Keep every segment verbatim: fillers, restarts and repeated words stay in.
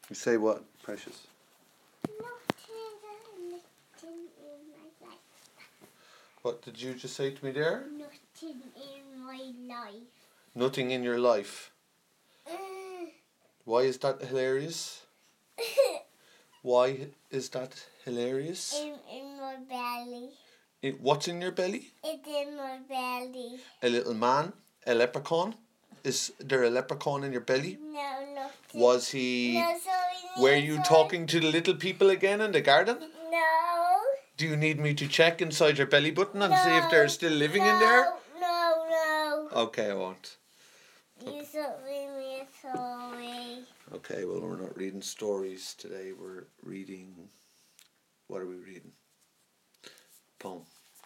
You say what, Precious? Nothing, nothing in my life. What did you just say to me there? Nothing in my life. Nothing in your life. Uh, Why is that hilarious? Why is that hilarious? in, in my belly. It, what's in your belly? It's in my belly. A little man? A leprechaun? Is there a leprechaun in your belly? No, nothing. Was he... No, sorry. Were no, you sorry. talking to the little people again in the garden? No. Do you need me to check inside your belly button and no, see if they're still living no, in there? No, no. Okay, I won't. You should read me a story. Okay, well, we're not reading stories today. We're reading... What are we reading? Poem.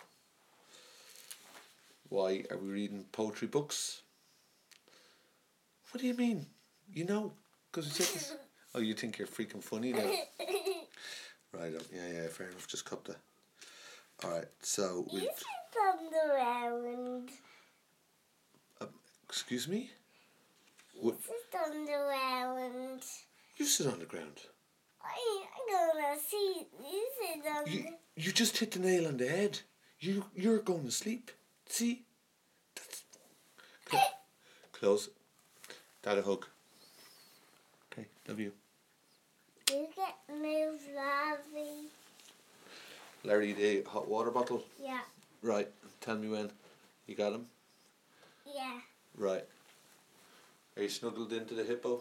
Why are we reading poetry books? What do you mean? You know, because we said this. Oh, you think you're freaking funny now? Right, yeah, yeah, fair enough. Just cut the... Alright, so we... You sit on the ground. Uh, excuse me? You What? sit on the ground. You sit on the ground. I, I'm gonna see. You sit on You, the... you just hit the nail on the head. You, you're going to sleep. See? That's... Cl- Close. Dad, a hug. Okay, love you. You get moved, Larry. Larry, the hot water bottle. Yeah. Right, tell me when. You got him? Yeah. Right. Are you snuggled into the hippo?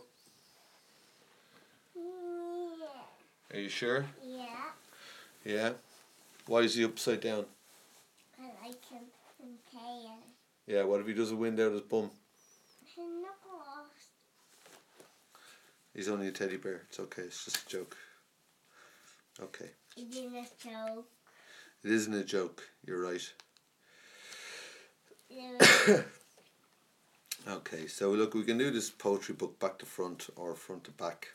Yeah. Are you sure? Yeah. Yeah? Why is he upside down? I like him in chaos. Yeah, what if he does a wind out his bum? He's not lost. He's only a teddy bear. It's okay, it's just a joke. Okay. It isn't a joke. It isn't a joke, you're right. Yeah. Okay, so look, we can do this poetry book back to front or front to back.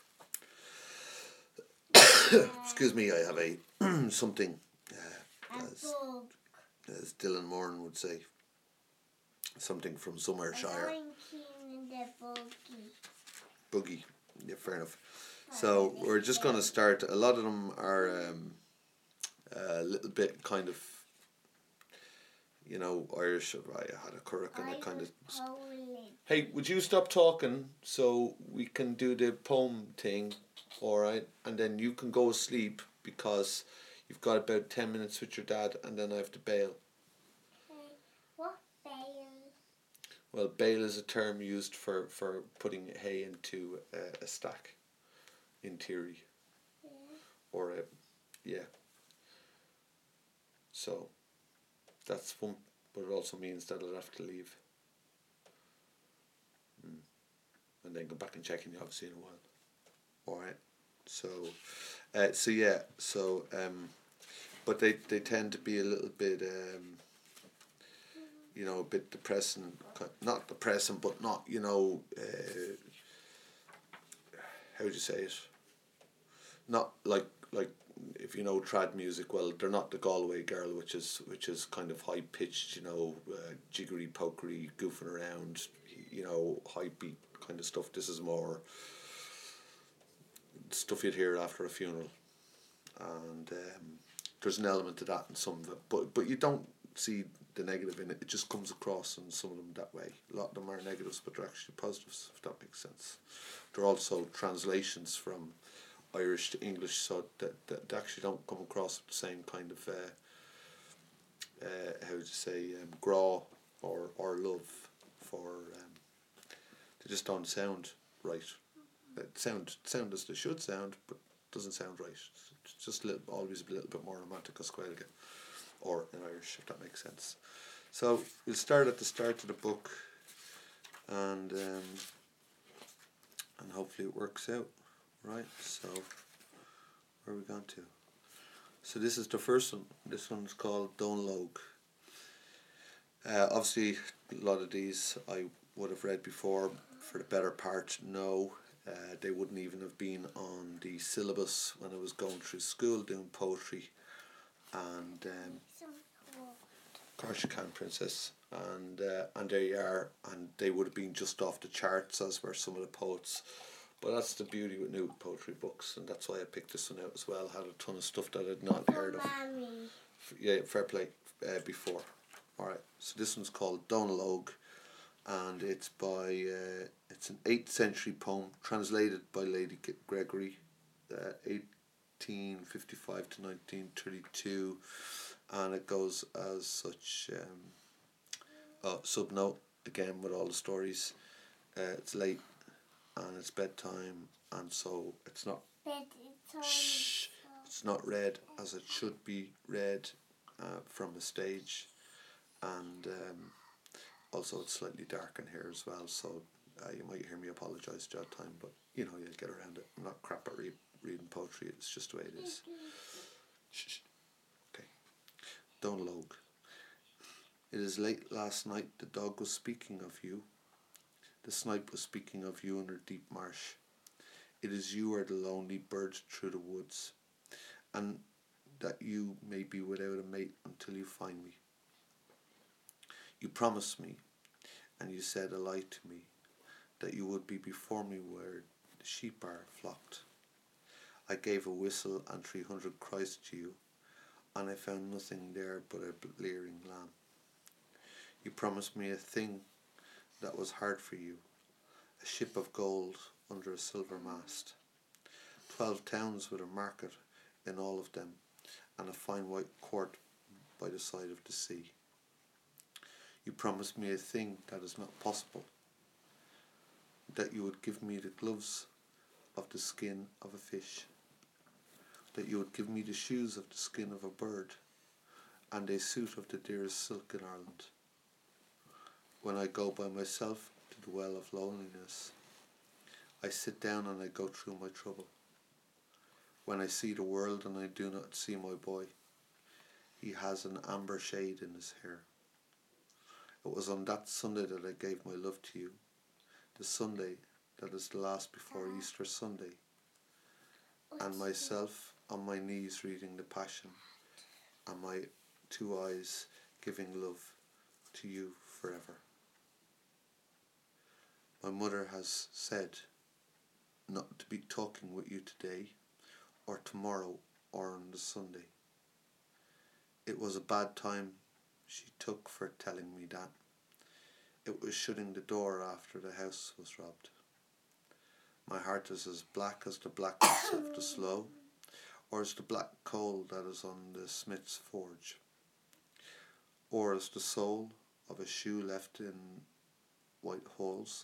Excuse me, I have a something, uh, as, as Dylan Moran would say, something from somewhere Shire. Boogie, yeah, fair enough. So we're just going to start. A lot of them are um, a little bit kind of, you know, Irish. I had a curric and a kind of... Hey, would you stop talking so we can do the poem thing, alright? And then you can go sleep because you've got about ten minutes with your dad and then I have to bail. Okay. What bail? Well, bale is a term used for, for putting hay into a, a stack, in theory. Yeah. Or a, yeah. So, that's one, but it also means that I'll have to leave. Mm. And then go back and check in you obviously in a while. Alright. So, uh, so yeah, so, um, but they, they tend to be a little bit, um, you know, a bit depressing, not depressing, but not, you know, uh, how would you say it? Not like, like, if you know trad music, well, they're not the Galway girl, which is, which is kind of high pitched, you know, uh, jiggery pokery, goofing around, you know, high beat kind of stuff. This is more stuff you'd hear after a funeral, and um, there's an element to that in some of it, but but you don't see the negative in it. It just comes across in some of them that way. A lot of them are negatives, but they're actually positives, if that makes sense. They're also translations from Irish to English, so that, that they actually don't come across with the same kind of uh, uh, how would you say um, graw or or love for um, they just don't sound right. They sound sound as they should sound, but doesn't sound right. It's just a little, always a little bit more romantic as Gaeilge, or in Irish, if that makes sense. So we'll start at the start of the book, and um, and hopefully it works out, right? So where are we going to? So this is the first one. This one's called Donlog. Uh, obviously, a lot of these I would have read before. For the better part, no. Uh, they wouldn't even have been on the syllabus when I was going through school doing poetry. And um, of course you can, Princess. And uh, and there you are. And they would have been just off the charts, as were some of the poets. But that's the beauty with new poetry books, and that's why I picked this one out as well. Had a ton of stuff that I'd not heard of. Mommy. Yeah, fair play. Uh, before, all right. So this one's called Donalogue, and it's by uh, it's an eighth century poem translated by Lady Gregory, uh, eighteen fifty five to nineteen thirty two, and it goes as such. Um, uh, subnote again with all the stories. Uh, it's late, and it's bedtime, and so it's not. Bedtime. Shh, it's not read as it should be read uh, from a stage, and um, also it's slightly dark in here as well, so uh, you might hear me apologise to that time, but you know, you'll get around it. I'm not crap at re- reading poetry, it's just the way it is. Shh, shh. Okay. Donalogue. It is late last night, the dog was speaking of you. The snipe was speaking of you in her deep marsh. It is you are the lonely bird through the woods, and that you may be without a mate until you find me. You promised me, and you said a lie to me, that you would be before me where the sheep are flocked. I gave a whistle and three hundred cries to you, and I found nothing there but a bleating lamb. You promised me a thing that was hard for you, a ship of gold under a silver mast, twelve towns with a market in all of them, and a fine white court by the side of the sea. You promised me a thing that is not possible, that you would give me the gloves of the skin of a fish, that you would give me the shoes of the skin of a bird, and a suit of the dearest silk in Ireland. When I go by myself to the well of loneliness, I sit down and I go through my trouble. When I see the world and I do not see my boy, he has an amber shade in his hair. It was on that Sunday that I gave my love to you, the Sunday that is the last before Easter Sunday, and myself on my knees reading the Passion, and my two eyes giving love to you forever. My mother has said not to be talking with you today, or tomorrow, or on the Sunday. It was a bad time she took for telling me that. It was shutting the door after the house was robbed. My heart is as black as the blackness of the sloe, or as the black coal that is on the smith's forge, or as the sole of a shoe left in white holes.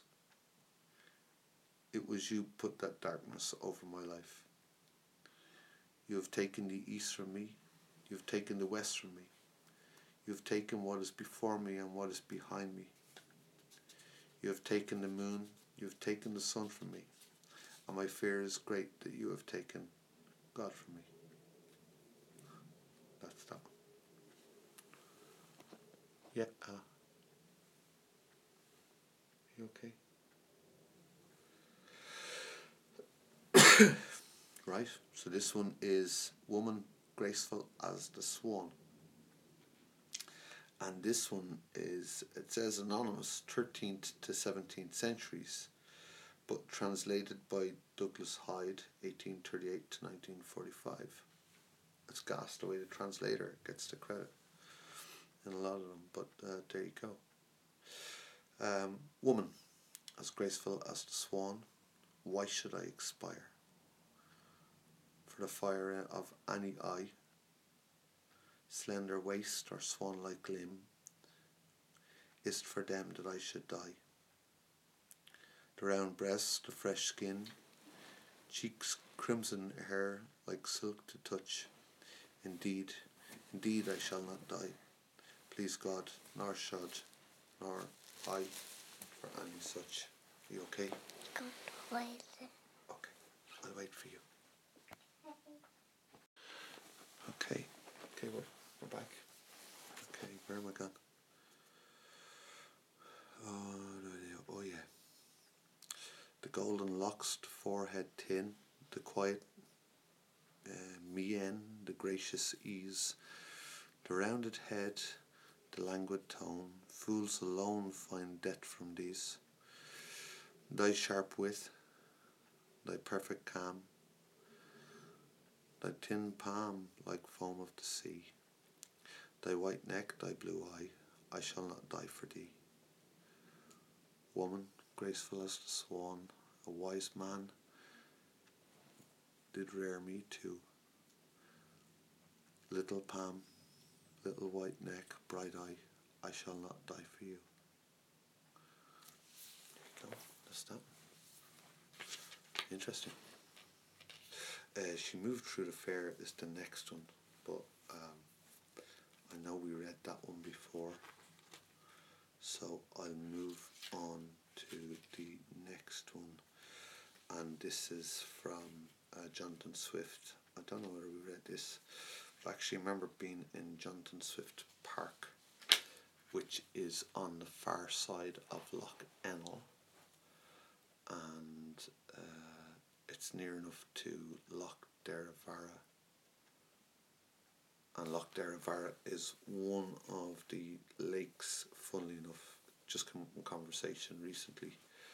It was you put that darkness over my life. You have taken the east from me, you have taken the west from me, you have taken what is before me and what is behind me. You have taken the moon, you have taken the sun from me, and my fear is great that you have taken God from me. That's that one. Yeah, uh, you okay? Right, so this one is Woman Graceful as the Swan. And this one is, it says anonymous, thirteenth to seventeenth centuries, but translated by Douglas Hyde, eighteen thirty-eight to nineteen forty-five. It's gas the way the translator gets the credit in a lot of them, but uh, there you go. Um, woman, as graceful as the swan, why should I expire? For the fire of any eye, slender waist or swan-like limb, is't for them that I should die. The round breast, the fresh skin, cheeks crimson hair like silk to touch. Indeed, indeed I shall not die, please God, nor should, nor I for any such. Are you okay? Wait. Okay, I'll wait for you. Okay, okay, we're, we're back. Okay, where am I gone? Oh, no idea. Oh yeah. The golden locks, the forehead thin, the quiet uh, mien, the gracious ease, the rounded head, the languid tone, fools alone find death from these. Thy sharp wit, thy perfect calm, thy tin palm like foam of the sea, thy white neck, thy blue eye, I shall not die for thee. Woman, graceful as the swan, a wise man did rear me too. Little palm, little white neck, bright eye, I shall not die for you. There you go, that's that. Interesting. Uh, she moved through the fair is the next one, but um, I know we read that one before, so I'll move on to the next one, and this is from uh, Jonathan Swift. I don't know whether we read this. I actually remember being in Jonathan Swift Park, which is on the far side of Loch Ennell, and uh, it's near enough to Loch Derravara. And Loch Derravara is one of the lakes, funnily enough, just come up in conversation recently,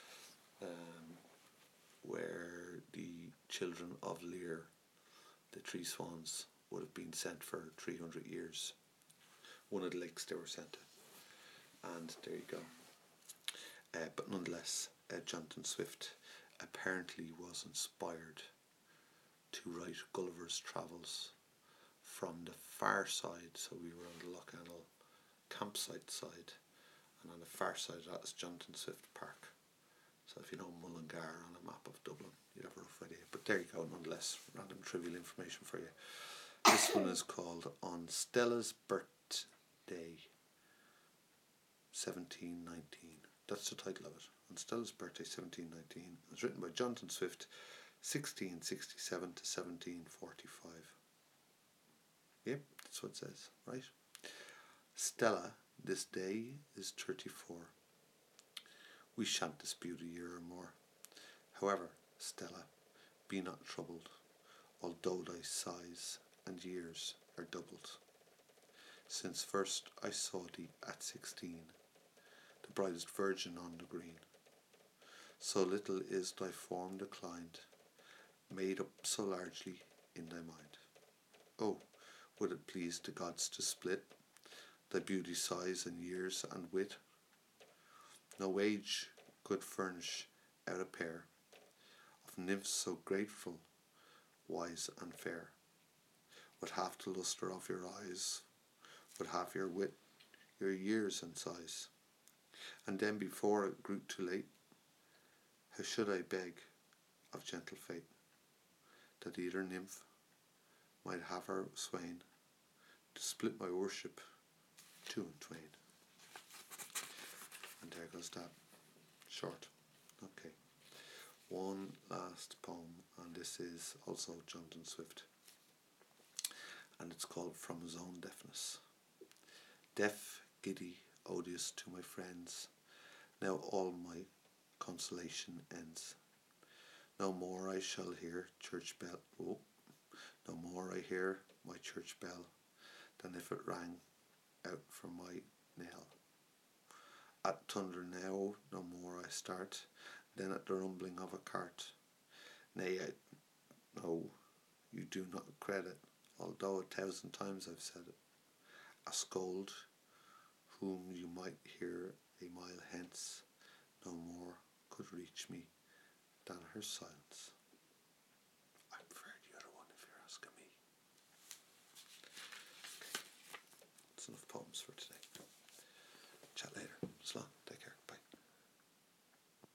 um, where the children of Lear, the three swans, would have been sent for three hundred years. One of the lakes they were sent to. And there you go. Uh, but nonetheless, uh, Jonathan Swift apparently was inspired to write Gulliver's Travels from the far side. So we were on the Loch Ennell campsite side, and on the far side of that is Jonathan Swift Park. So if you know Mullingar on a map of Dublin, you'd have a rough idea. But there you go, nonetheless, random trivial information for you. This one is called On Stella's Birthday, seventeen nineteen. That's the title of it. On Stella's Birthday, seventeen nineteen. It was written by Jonathan Swift, sixteen sixty-seven to seventeen forty-five. Yep, that's what it says, right? Stella, this day is thirty-four. We shan't dispute a year or more. However, Stella, be not troubled, although thy sighs and years are doubled. Since first I saw thee at sixteen, the brightest virgin on the green, so little is thy form declined, made up so largely in thy mind. Oh, would it please the gods to split thy beauty, size, and years and wit? No age could furnish out a pair of nymphs so grateful, wise, and fair, with half the lustre of your eyes, with half your wit, your years and size. And then before it grew too late, how should I beg of gentle fate that either nymph might have her swain to split my worship two and twain. And there goes that. Short. Okay. One last poem, and this is also Jonathan Swift, and it's called From His Own Deafness. Deaf, giddy, odious to my friends, now all my consolation ends. No more I shall hear church bell, oh, no more I hear my church bell, than if it rang out from my knell. At thunder now no more I start, than at the rumbling of a cart. Nay, I know you do not credit, although a thousand times I've said it. A scold, whom you might hear a mile hence, no more could reach me than her silence. I prefer the other one if you're asking me. Okay. That's enough poems for today. Chat later. Slán.